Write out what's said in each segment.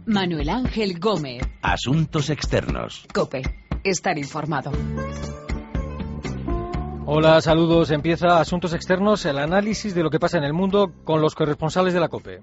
Manuel Ángel Gómez. Asuntos externos. COPE. Estar informado. Hola, saludos. Empieza Asuntos Externos, el análisis de lo que pasa en el mundo con los corresponsales de la COPE.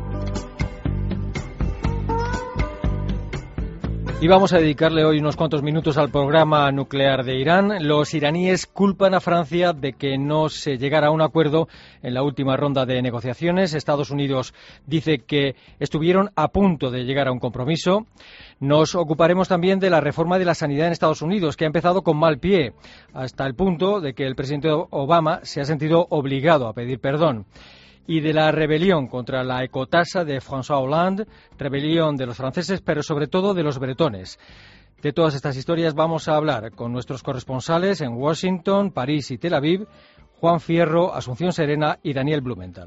Y vamos a dedicarle hoy unos cuantos minutos al programa nuclear de Irán. Los iraníes culpan a Francia de que no se llegara a un acuerdo en la última ronda de negociaciones. Estados Unidos dice que estuvieron a punto de llegar a un compromiso. Nos ocuparemos también de la reforma de la sanidad en Estados Unidos, que ha empezado con mal pie, hasta el punto de que el presidente Obama se ha sentido obligado a pedir perdón. Y de la rebelión contra la ecotasa de François Hollande, rebelión de los franceses, pero sobre todo de los bretones. De todas estas historias vamos a hablar con nuestros corresponsales en Washington, París y Tel Aviv, Juan Fierro, Asunción Serena y Daniel Blumenthal.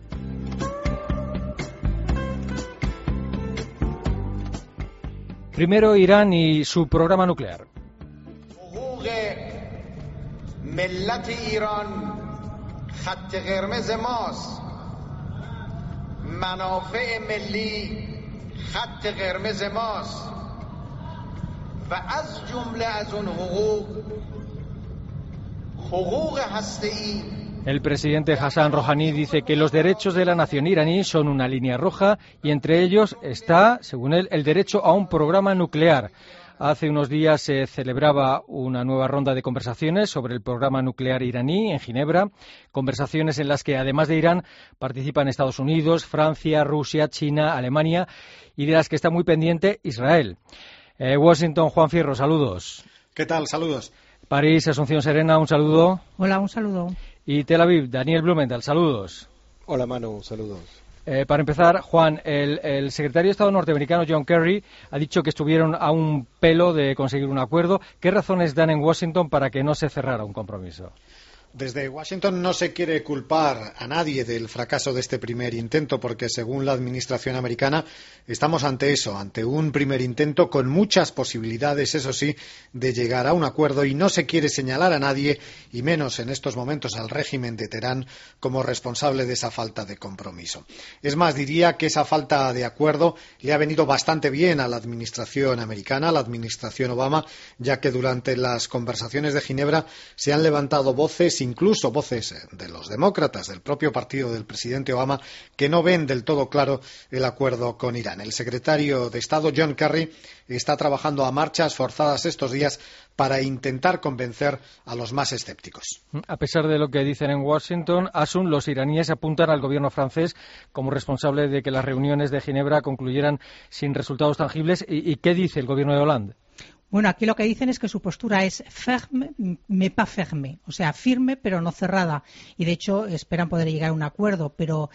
Primero, Irán y su programa nuclear. منافع ملی خط قرمز ماست و از جمله از اون حقوق هسته‌ای. El presidente Hassan Rouhani dice que los derechos de la nación iraní son una línea roja y entre ellos está, según él, el derecho a un programa nuclear. Hace unos días se celebraba una nueva ronda de conversaciones sobre el programa nuclear iraní en Ginebra, conversaciones en las que, además de Irán, participan Estados Unidos, Francia, Rusia, China, Alemania y de las que está muy pendiente Israel. Washington, Juan Fierro, saludos. ¿Qué tal? Saludos. París, Asunción Serena, un saludo. Hola, un saludo. Y Tel Aviv, Daniel Blumenthal, saludos. Hola Manu, saludos. Para empezar, Juan, el secretario de Estado norteamericano John Kerry ha dicho que estuvieron a un pelo de conseguir un acuerdo. ¿Qué razones dan en Washington para que no se cerrara un compromiso? Desde Washington no se quiere culpar a nadie del fracaso de este primer intento, porque según la administración americana estamos ante eso, ante un primer intento con muchas posibilidades, eso sí, de llegar a un acuerdo, y no se quiere señalar a nadie, y menos en estos momentos al régimen de Teherán, como responsable de esa falta de compromiso. Es más, diría que esa falta de acuerdo le ha venido bastante bien a la administración americana, a la administración Obama, ya que durante las conversaciones de Ginebra se han levantado voces, incluso voces de los demócratas, del propio partido del presidente Obama, que no ven del todo claro el acuerdo con Irán. El secretario de Estado, John Kerry, está trabajando a marchas forzadas estos días para intentar convencer a los más escépticos. A pesar de lo que dicen en Washington, Asun, los iraníes apuntan al gobierno francés como responsable de que las reuniones de Ginebra concluyeran sin resultados tangibles. ¿Y qué dice el gobierno de Hollande? Bueno, aquí lo que dicen es que su postura es ferme, mais pas ferme, o sea, firme pero no cerrada. Y de hecho esperan poder llegar a un acuerdo, pero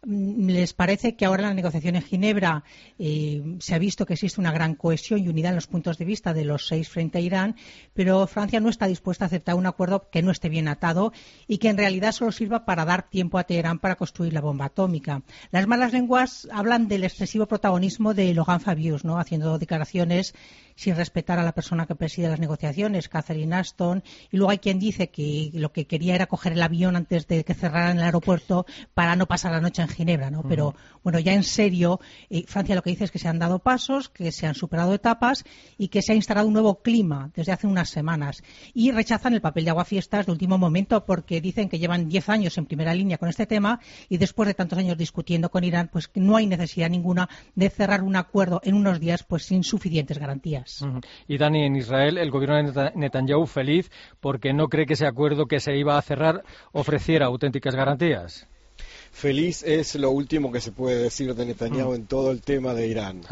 les parece que ahora en la negociación en Ginebra se ha visto que existe una gran cohesión y unidad en los puntos de vista de los 6 frente a Irán, pero Francia no está dispuesta a aceptar un acuerdo que no esté bien atado y que en realidad solo sirva para dar tiempo a Teherán para construir la bomba atómica. Las malas lenguas hablan del excesivo protagonismo de Laurent Fabius, ¿no?, haciendo declaraciones sin respetar a la persona que preside las negociaciones, Catherine Ashton, y luego hay quien dice que lo que quería era coger el avión antes de que cerraran el aeropuerto para no pasar la noche en Ginebra, ¿no? Pero, bueno, ya en serio, Francia lo que dice es que se han dado pasos, que se han superado etapas y que se ha instalado un nuevo clima desde hace unas semanas. Y rechazan el papel de aguafiestas de último momento porque dicen que llevan 10 años en primera línea con este tema y después de tantos años discutiendo con Irán, pues que no hay necesidad ninguna de cerrar un acuerdo en unos días pues sin suficientes garantías. Y Dani, en Israel, el gobierno de Netanyahu feliz porque no cree que ese acuerdo que se iba a cerrar ofreciera auténticas garantías. Feliz es lo último que se puede decir de Netanyahu en todo el tema de Irán.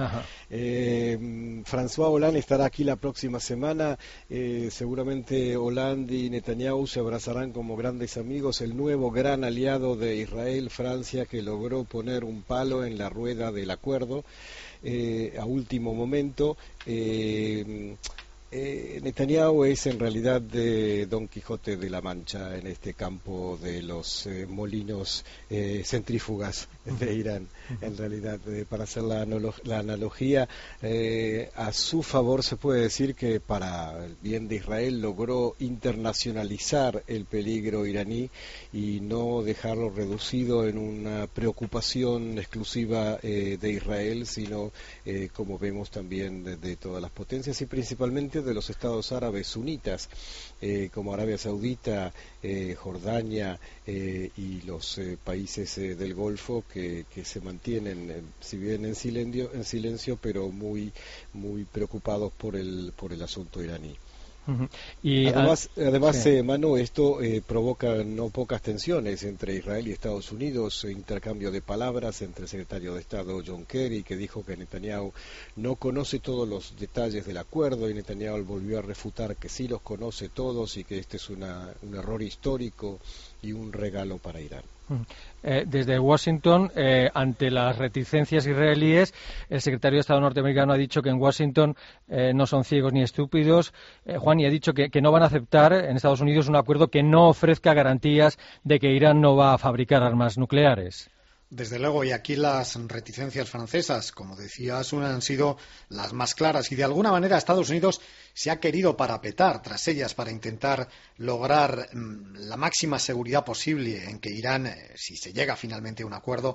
François Hollande estará aquí la próxima semana. Seguramente Hollande y Netanyahu se abrazarán como grandes amigos. El nuevo gran aliado de Israel, Francia, que logró poner un palo en la rueda del acuerdo a último momento. Netanyahu es en realidad de Don Quijote de la Mancha en este campo de los molinos centrífugas de Irán. En realidad, para hacer la analogía, a su favor se puede decir que para el bien de Israel logró internacionalizar el peligro iraní y no dejarlo reducido en una preocupación exclusiva de Israel, sino como vemos también de todas las potencias y principalmente de los estados árabes sunitas, como Arabia Saudita, Jordania y los países del Golfo que se mantienen, si bien en silencio, pero muy preocupados por el asunto iraní. Y además sí. Manu, esto provoca no pocas tensiones entre Israel y Estados Unidos, intercambio de palabras entre el secretario de Estado John Kerry, que dijo que Netanyahu no conoce todos los detalles del acuerdo, y Netanyahu volvió a refutar que sí los conoce todos y que este es un error histórico y un regalo para Irán. Desde Washington, ante las reticencias israelíes, el secretario de Estado norteamericano ha dicho que en Washington no son ciegos ni estúpidos, Juan, y ha dicho que no van a aceptar en Estados Unidos un acuerdo que no ofrezca garantías de que Irán no va a fabricar armas nucleares. Desde luego, y aquí las reticencias francesas, como decías, han sido las más claras, y de alguna manera Estados Unidos se ha querido parapetar tras ellas para intentar lograr la máxima seguridad posible en que Irán, si se llega finalmente a un acuerdo,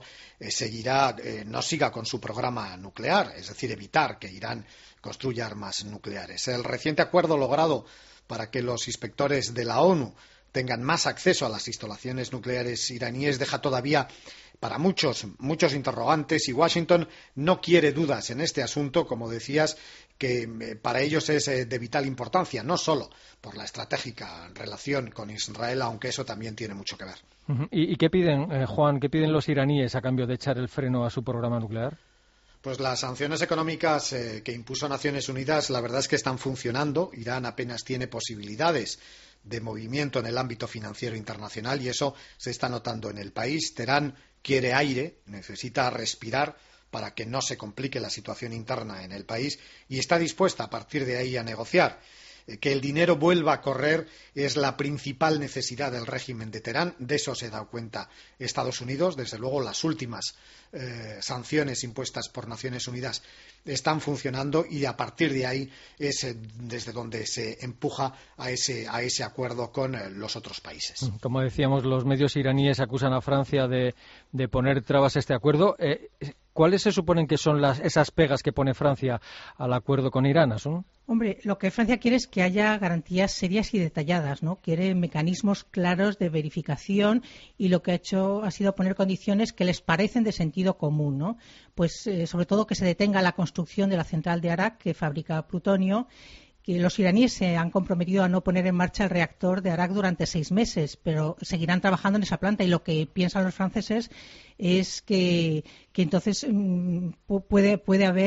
no siga con su programa nuclear, es decir, evitar que Irán construya armas nucleares. El reciente acuerdo logrado para que los inspectores de la ONU tengan más acceso a las instalaciones nucleares iraníes deja todavía para muchos interrogantes, y Washington no quiere dudas en este asunto, como decías, que para ellos es de vital importancia, no solo por la estratégica relación con Israel, aunque eso también tiene mucho que ver. ¿Y qué piden, Juan, qué piden los iraníes a cambio de echar el freno a su programa nuclear? Pues las sanciones económicas que impuso Naciones Unidas, la verdad es que están funcionando. Irán apenas tiene posibilidades de movimiento en el ámbito financiero internacional, y eso se está notando en el país. Teherán quiere aire, necesita respirar para que no se complique la situación interna en el país, y está dispuesta a partir de ahí a negociar. Que el dinero vuelva a correr es la principal necesidad del régimen de Teherán. De eso se da cuenta Estados Unidos. Desde luego, las últimas sanciones impuestas por Naciones Unidas están funcionando, y a partir de ahí es desde donde se empuja a ese acuerdo con los otros países. Como decíamos, los medios iraníes acusan a Francia de poner trabas a este acuerdo. ¿Cuáles se suponen que son esas pegas que pone Francia al acuerdo con Irán, Asun? Hombre, lo que Francia quiere es que haya garantías serias y detalladas, ¿no? Quiere mecanismos claros de verificación, y lo que ha hecho ha sido poner condiciones que les parecen de sentido común, ¿no? Pues sobre todo que se detenga la construcción de la central de Arak, que fabrica plutonio, que los iraníes se han comprometido a no poner en marcha el reactor de Arak durante 6 meses, pero seguirán trabajando en esa planta, y lo que piensan los franceses es que entonces puede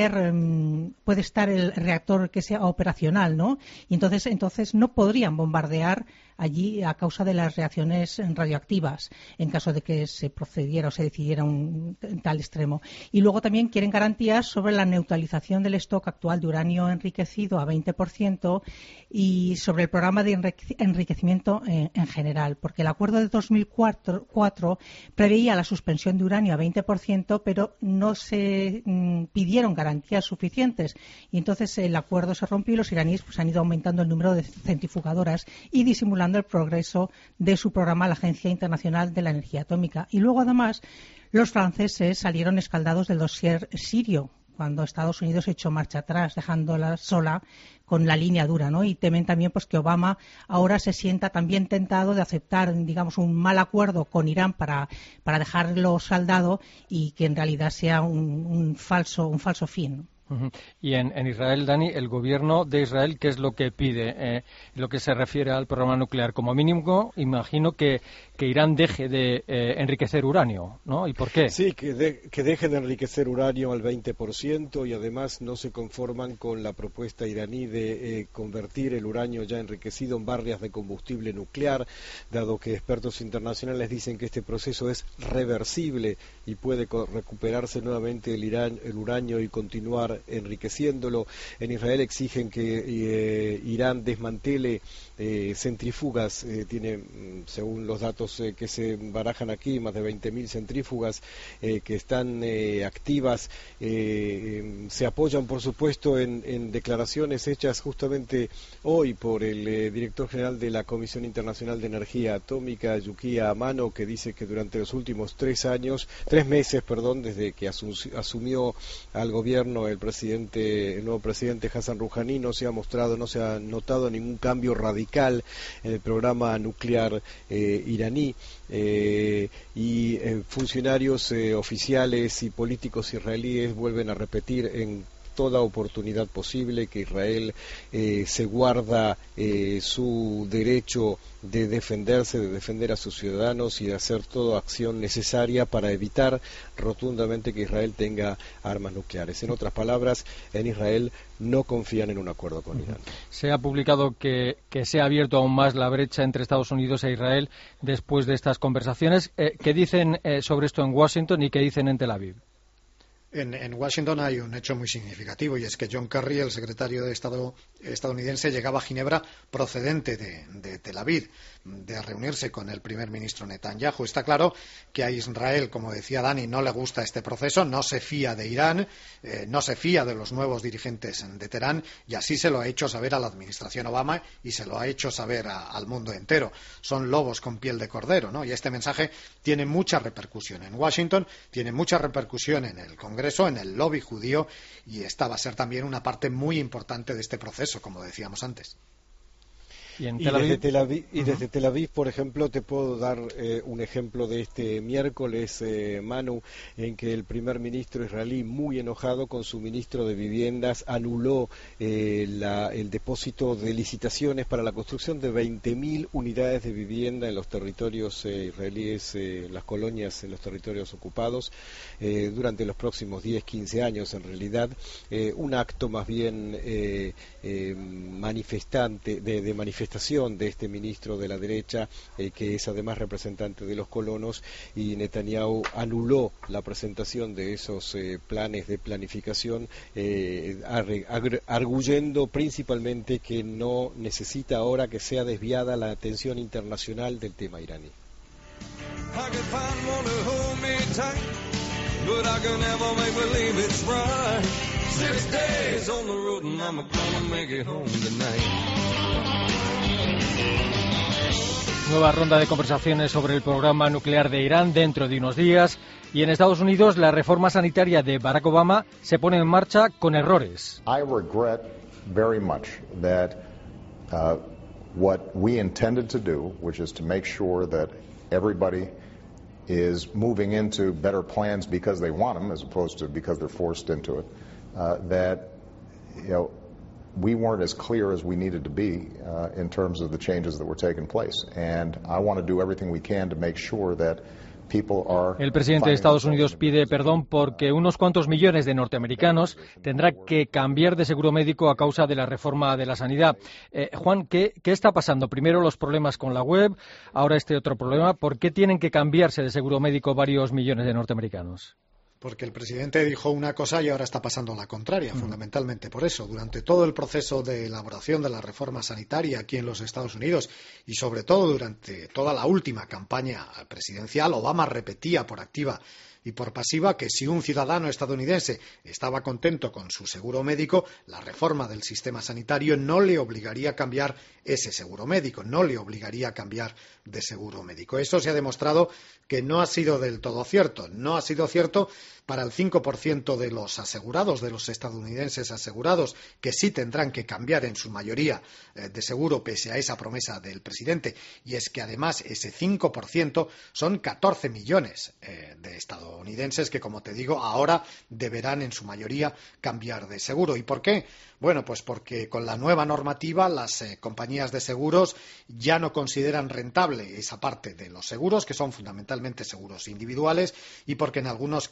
estar el reactor que sea operacional, ¿no? Y entonces no podrían bombardear allí a causa de las reacciones radioactivas, en caso de que se procediera o se decidiera un tal extremo. Y luego también quieren garantías sobre la neutralización del stock actual de uranio enriquecido a 20% y sobre el programa de enriquecimiento en general, porque el acuerdo de 2004 preveía la suspensión de uranio a 20%, pero no se pidieron garantías suficientes, y entonces el acuerdo se rompió, y los iraníes han ido aumentando el número de centrifugadoras y disimulando el progreso de su programa, la Agencia Internacional de la Energía Atómica. Y luego, además, los franceses salieron escaldados del dossier sirio, cuando Estados Unidos echó marcha atrás, dejándola sola con la línea dura, ¿no? Y temen también pues que Obama ahora se sienta también tentado de aceptar, digamos, un mal acuerdo con Irán para dejarlo saldado, y que en realidad sea un falso fin. Y en Israel, Dani, el gobierno de Israel, ¿qué es lo que pide lo que se refiere al programa nuclear? Como mínimo, imagino que Irán deje de enriquecer uranio, ¿no? ¿Y por qué? Sí, que deje de enriquecer uranio al 20%, y además no se conforman con la propuesta iraní de convertir el uranio ya enriquecido en barras de combustible nuclear, dado que expertos internacionales dicen que este proceso es reversible y puede recuperarse nuevamente el uranio y continuar enriqueciéndolo. En Israel exigen que Irán desmantele centrífugas, tiene, según los datos que se barajan aquí, más de 20.000 centrífugas que están activas. Se apoyan, por supuesto, en declaraciones hechas justamente hoy por el director general de la Comisión Internacional de Energía Atómica, Yukiya Amano, que dice que durante los últimos 3 meses, desde que asumió al gobierno el nuevo presidente Hassan Rouhani, no se ha notado ningún cambio radical en el programa nuclear iraní, y funcionarios oficiales y políticos israelíes vuelven a repetir en toda oportunidad posible que Israel se guarda su derecho de defenderse, de defender a sus ciudadanos y de hacer toda acción necesaria para evitar rotundamente que Israel tenga armas nucleares. En otras palabras, en Israel no confían en un acuerdo con Irán. Se ha publicado que se ha abierto aún más la brecha entre Estados Unidos e Israel después de estas conversaciones. ¿Qué dicen sobre esto en Washington y qué dicen en Tel Aviv? En Washington hay un hecho muy significativo, y es que John Kerry, el secretario de Estado estadounidense, llegaba a Ginebra procedente de Tel Aviv, de reunirse con el primer ministro Netanyahu. Está claro que a Israel, como decía Dani, no le gusta este proceso, no se fía de Irán, no se fía de los nuevos dirigentes de Teherán, y así se lo ha hecho saber a la administración Obama y se lo ha hecho saber al mundo entero. Son lobos con piel de cordero, ¿no? Y este mensaje tiene mucha repercusión en Washington, tiene mucha repercusión en el Congreso, en el lobby judío, y esta va a ser también una parte muy importante de este proceso, como decíamos antes. Desde Tel Aviv, por ejemplo, te puedo dar un ejemplo de este miércoles, Manu, en que el primer ministro israelí, muy enojado con su ministro de Viviendas, anuló el depósito de licitaciones para la construcción de 20.000 unidades de vivienda en los territorios israelíes, las colonias, en los territorios ocupados, durante los próximos 10-15 años, en realidad. Un acto más bien manifestante, de manifestación de este ministro de la derecha, que es además representante de los colonos, y Netanyahu anuló la presentación de esos planes de planificación, arguyendo principalmente que no necesita ahora que sea desviada la atención internacional del tema iraní. Nueva ronda de conversaciones sobre el programa nuclear de Irán dentro de unos días. Y en Estados Unidos, la reforma sanitaria de Barack Obama se pone en marcha con errores. I regret very much that what we intended to do, which is to make sure that everybody is moving into better plans because they want them, as opposed to because they're forced into it, that, you know, we weren't as clear as we needed to be in terms of the changes that were taking place. And I want to do everything we can to make sure that people are... El presidente de Estados Unidos pide perdón porque unos cuantos millones de norteamericanos tendrán que cambiar de seguro médico a causa de la reforma de la sanidad. Juan, ¿qué está pasando? Primero los problemas con la web, ahora este otro problema. ¿Por qué tienen que cambiarse de seguro médico varios millones de norteamericanos? Porque el presidente dijo una cosa y ahora está pasando la contraria, fundamentalmente por eso. Durante todo el proceso de elaboración de la reforma sanitaria aquí en los Estados Unidos y sobre todo durante toda la última campaña presidencial, Obama repetía por activa y por pasiva que si un ciudadano estadounidense estaba contento con su seguro médico, la reforma del sistema sanitario no le obligaría a cambiar ese seguro médico, no le obligaría a cambiar de seguro médico. Eso se ha demostrado que no ha sido del todo cierto. No ha sido cierto para el 5% de los asegurados, de los estadounidenses asegurados, que sí tendrán que cambiar en su mayoría de seguro pese a esa promesa del presidente. Y es que además ese 5% son 14 millones de estadounidenses que, como te digo, ahora deberán en su mayoría cambiar de seguro. ¿Y por qué? Bueno, pues porque con la nueva normativa las compañías de seguros ya no consideran rentable esa parte de los seguros, que son fundamentalmente seguros individuales, y porque en algunos casos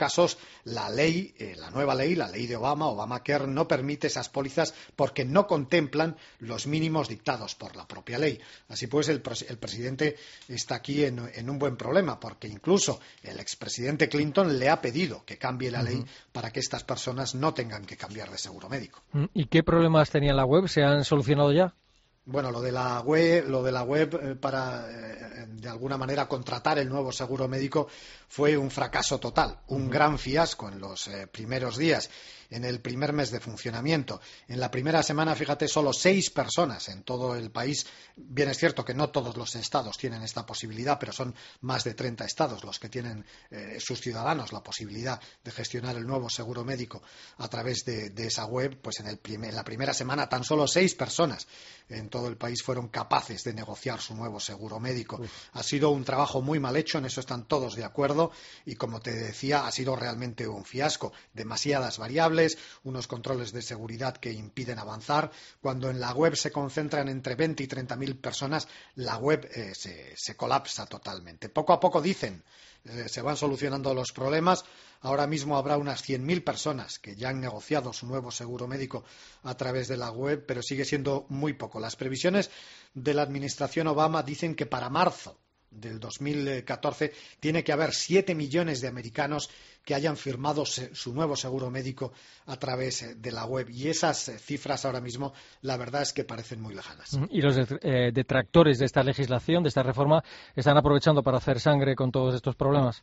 la nueva ley, la ley de Obamacare, no permite esas pólizas porque no contemplan los mínimos dictados por la propia ley. Así pues, el presidente está aquí en un buen problema, porque incluso el expresidente Clinton le ha pedido que cambie la ley para que estas personas no tengan que cambiar de seguro médico. ¿Y qué problemas tenía la web? ¿Se han solucionado ya? Bueno, lo de la web para, de alguna manera, contratar el nuevo seguro médico fue un fracaso total, un gran fiasco en los primeros días, en el primer mes de funcionamiento. En la primera semana, fíjate, solo 6 personas en todo el país. Bien, es cierto que no todos los estados tienen esta posibilidad, pero son más de 30 estados los que tienen sus ciudadanos la posibilidad de gestionar el nuevo seguro médico a través de esa web. Pues en la primera semana tan solo 6 personas en todo el país fueron capaces de negociar su nuevo seguro médico. Ha sido un trabajo muy mal hecho, en eso están todos de acuerdo, y como te decía, ha sido realmente un fiasco. Demasiadas variables, unos controles de seguridad que impiden avanzar. Cuando en la web se concentran entre 20 y 30.000 personas, la web se colapsa totalmente. Poco a poco dicen, se van solucionando los problemas. Ahora mismo habrá unas 100.000 personas que ya han negociado su nuevo seguro médico a través de la web, pero sigue siendo muy poco. Las previsiones de la administración Obama dicen que para marzo del 2014 tiene que haber 7 millones de americanos que hayan firmado su nuevo seguro médico a través de la web. Y esas cifras ahora mismo, la verdad es que parecen muy lejanas. ¿Y los detractores de esta legislación, de esta reforma, están aprovechando para hacer sangre con todos estos problemas?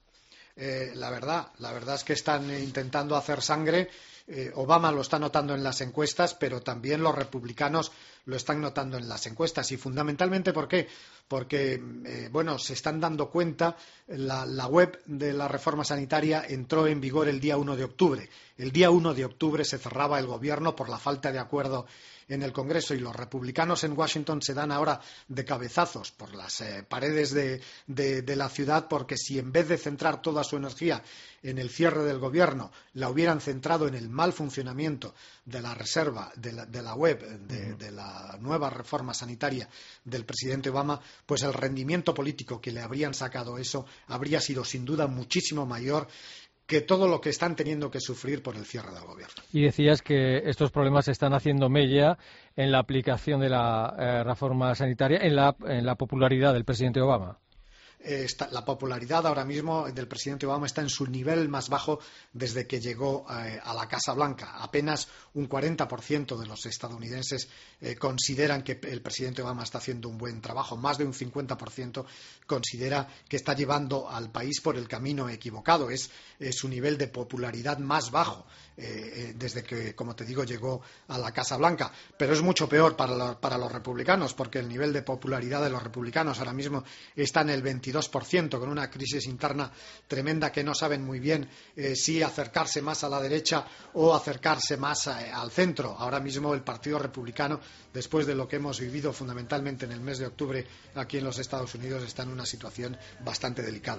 La verdad es que están intentando hacer sangre. Obama lo está notando en las encuestas, pero también los republicanos lo están notando en las encuestas. Y fundamentalmente, ¿por qué? Porque se están dando cuenta, la web de la reforma sanitaria entró en vigor el día 1 de octubre. El día 1 de octubre se cerraba el gobierno por la falta de acuerdo en el Congreso, y los republicanos en Washington se dan ahora de cabezazos por las paredes de la ciudad, porque si en vez de centrar toda su energía en el cierre del gobierno la hubieran centrado en el mal funcionamiento de la reserva, de la web, de la nueva reforma sanitaria del presidente Obama, pues el rendimiento político que le habrían sacado eso habría sido sin duda muchísimo mayor que todo lo que están teniendo que sufrir por el cierre del gobierno. Y decías que estos problemas están haciendo mella en la aplicación de la reforma sanitaria, en la popularidad del presidente Obama. La popularidad ahora mismo del presidente Obama está en su nivel más bajo desde que llegó a la Casa Blanca. Apenas un 40% de los estadounidenses consideran que el presidente Obama está haciendo un buen trabajo. Más de un 50% considera que está llevando al país por el camino equivocado. Es su nivel de popularidad más bajo desde que, como te digo, llegó a la Casa Blanca. Pero es mucho peor para los republicanos, porque el nivel de popularidad de los republicanos ahora mismo está en el 22%, con una crisis interna tremenda que no saben muy bien si acercarse más a la derecha o acercarse más al centro. Ahora mismo el Partido Republicano, después de lo que hemos vivido fundamentalmente en el mes de octubre aquí en los Estados Unidos, está en una situación bastante delicada.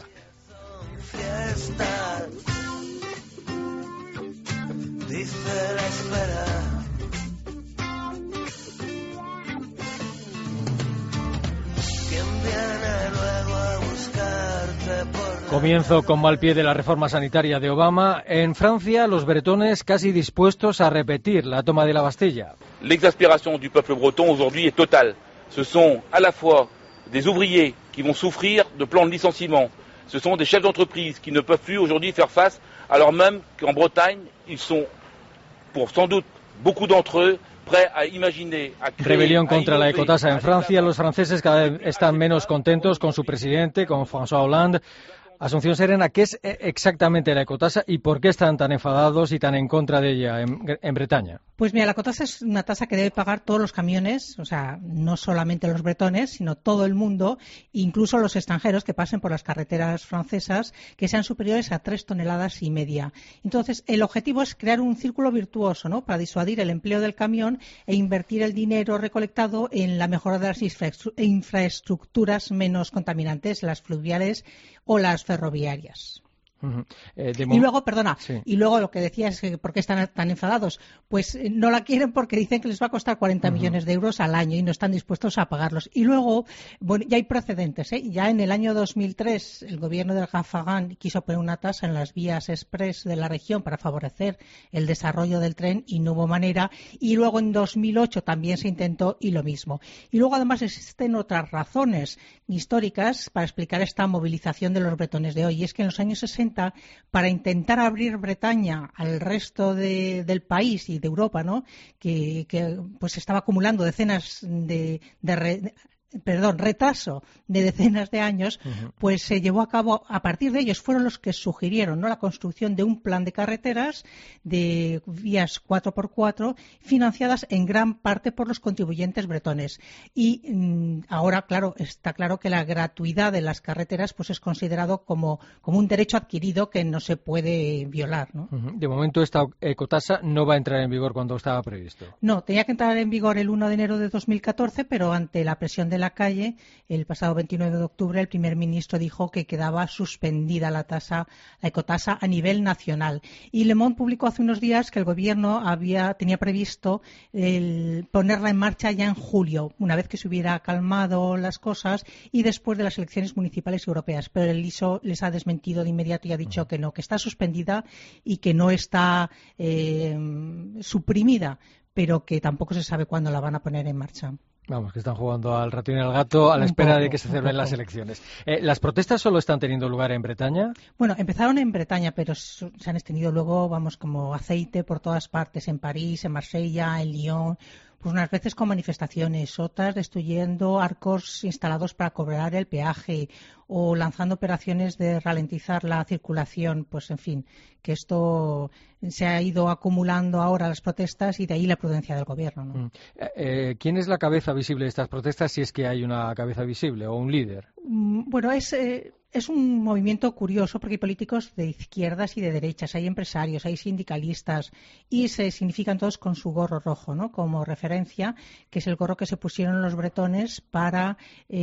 Dice la espera. ¿Quién viene luego a buscarte por... Comienzo con mal pie de la reforma sanitaria de Obama. En Francia, los bretones casi dispuestos a repetir la toma de la Bastilla. L'exaspération du peuple breton aujourd'hui est totale. Ce sont à la fois des ouvriers qui vont souffrir de plans de licenciement. Ce sont des chefs d'entreprise qui ne peuvent plus aujourd'hui faire face, alors même qu'en Bretagne, ils sont, pour sans doute beaucoup d'entre eux, prêts à imaginer, à créer... Rebelión contra la ecotasa en Francia. Los franceses cada vez están menos contentos con su presidente, con François Hollande. Asunción Serena, ¿qué es exactamente la ecotasa y por qué están tan enfadados y tan en contra de ella en Bretaña? Pues mira, la ecotasa es una tasa que debe pagar todos los camiones, o sea, no solamente los bretones, sino todo el mundo, incluso los extranjeros que pasen por las carreteras francesas, que sean superiores a 3,5 toneladas. Entonces, el objetivo es crear un círculo virtuoso, ¿no?, para disuadir el empleo del camión e invertir el dinero recolectado en la mejora de las infraestructuras menos contaminantes, las fluviales o las ferroviarias. Y luego, perdona, y luego lo que decías, ¿por qué están tan enfadados? Pues no la quieren porque dicen que les va a costar 40 millones de euros al año y no están dispuestos a pagarlos. Y luego, bueno, ya hay precedentes, ¿eh? Ya en el año 2003 el gobierno del Gafagán quiso poner una tasa en las vías express de la región para favorecer el desarrollo del tren y no hubo manera. Y luego en 2008 también se intentó y lo mismo. Y luego además existen otras razones históricas para explicar esta movilización de los bretones de hoy. Y es que en los años 60, para intentar abrir Bretaña al resto del país y de Europa, ¿no? que pues estaba acumulando retraso de decenas de años, pues se llevó a cabo, a partir de ellos fueron los que sugirieron, ¿no?, la construcción de un plan de carreteras de vías 4x4 financiadas en gran parte por los contribuyentes bretones. Y ahora, claro, está claro que la gratuidad de las carreteras pues es considerado como un derecho adquirido que no se puede violar, ¿no? De momento esta ecotasa no va a entrar en vigor cuando estaba previsto. No, tenía que entrar en vigor el 1 de enero de 2014, pero ante la presión de la calle, el pasado 29 de octubre, el primer ministro dijo que quedaba suspendida la ecotasa a nivel nacional. Y Le Monde publicó hace unos días que el gobierno tenía previsto ponerla en marcha ya en julio, una vez que se hubiera calmado las cosas y después de las elecciones municipales europeas. Pero el ISO les ha desmentido de inmediato y ha dicho que no, que está suspendida y que no está suprimida, pero que tampoco se sabe cuándo la van a poner en marcha. Vamos, que están jugando al ratón y al gato a la espera de que se celebren las elecciones. ¿Las protestas solo están teniendo lugar en Bretaña? Bueno, empezaron en Bretaña, pero se han extendido luego, vamos, como aceite por todas partes, en París, en Marsella, en Lyon, pues unas veces con manifestaciones, otras destruyendo arcos instalados para cobrar el peaje o lanzando operaciones de ralentizar la circulación. Pues, en fin, que esto se ha ido acumulando ahora las protestas y de ahí la prudencia del gobierno, ¿no? ¿Quién es la cabeza visible de estas protestas, si es que hay una cabeza visible o un líder? Bueno, es un movimiento curioso porque hay políticos de izquierdas y de derechas, hay empresarios, hay sindicalistas y se significan todos con su gorro rojo, ¿no?, como referencia, que es el gorro que se pusieron los bretones para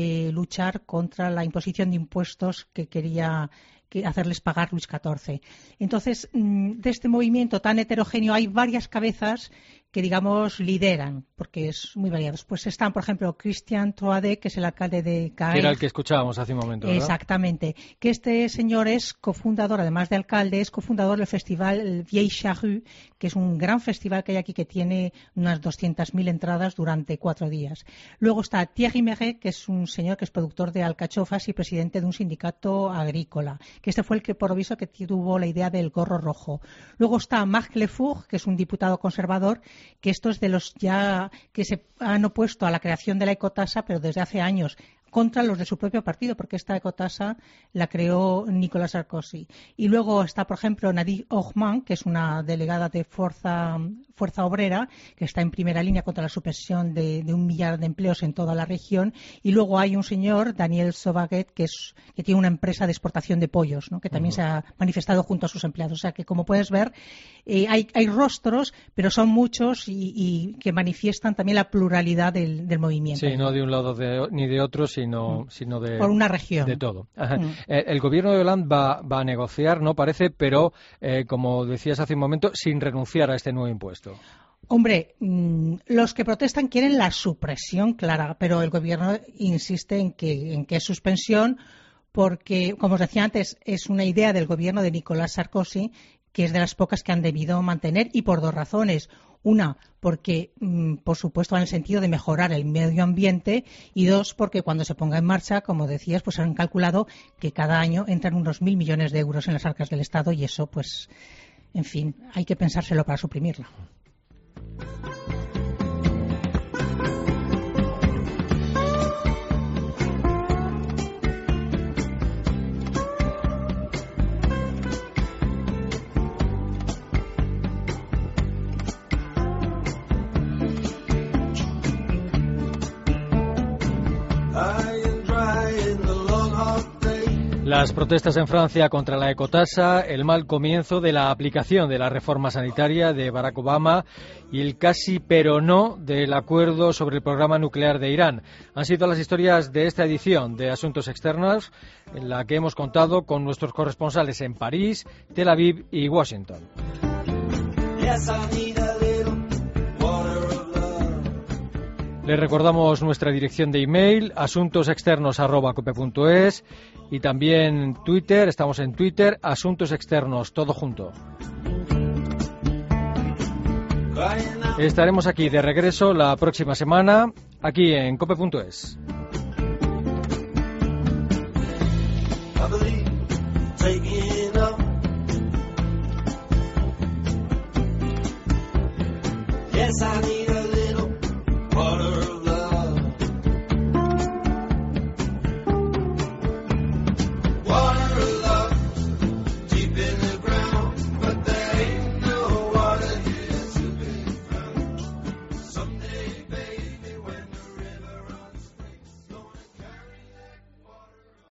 luchar contra la imposición de impuestos que quería hacerles pagar Luis XIV. Entonces, de este movimiento tan heterogéneo hay varias cabezas que, digamos, lideran, porque es muy variado. Pues están, por ejemplo, Christian Troadet, que es el alcalde de Caen. Que era el que escuchábamos hace un momento, ¿verdad? Exactamente. Que este señor es cofundador, además de alcalde, es cofundador del festival Vieille Charrue, que es un gran festival que hay aquí que tiene unas 200.000 entradas durante 4 días. Luego está Thierry Meret, que es un señor que es productor de alcachofas y presidente de un sindicato agrícola, que este fue el que, por lo visto, que tuvo la idea del gorro rojo. Luego está Marc Lefour, que es un diputado conservador, que estos de los ya que se han opuesto a la creación de la ecotasa, pero desde hace años, contra los de su propio partido, porque esta ecotasa la creó Nicolas Sarkozy. Y luego está, por ejemplo, Nadine Hochmann, que es una delegada de Fuerza Obrera, que está en primera línea contra la supresión de 1 millar de empleos en toda la región. Y luego hay un señor, Daniel Sauvaget, que tiene una empresa de exportación de pollos, ¿no?, que también se ha manifestado junto a sus empleados. O sea que, como puedes ver, hay rostros, pero son muchos y que manifiestan también la pluralidad del movimiento. Sí, no de un lado ni de otro, sino de, por una región. De todo. El gobierno de Hollande va a negociar, no parece, pero como decías hace un momento, sin renunciar a este nuevo impuesto. Hombre, los que protestan quieren la supresión clara, pero el gobierno insiste en que es suspensión porque, como os decía antes, es una idea del gobierno de Nicolas Sarkozy, que es de las pocas que han debido mantener, y por 2 razones. Una, porque, por supuesto, en el sentido de mejorar el medio ambiente, y 2, porque cuando se ponga en marcha, como decías, pues han calculado que cada año entran unos 1.000 millones de euros en las arcas del Estado, y eso, pues, en fin, hay que pensárselo para suprimirlo. Las protestas en Francia contra la ecotasa, el mal comienzo de la aplicación de la reforma sanitaria de Barack Obama y el casi pero no del acuerdo sobre el programa nuclear de Irán. Han sido las historias de esta edición de Asuntos Externos, en la que hemos contado con nuestros corresponsales en París, Tel Aviv y Washington. Les recordamos nuestra dirección de email, asuntosexternos@cope.es, y también Twitter, estamos en Twitter, Asuntos Externos, todo junto. Estaremos aquí de regreso la próxima semana, aquí en cope.es. Yes, I need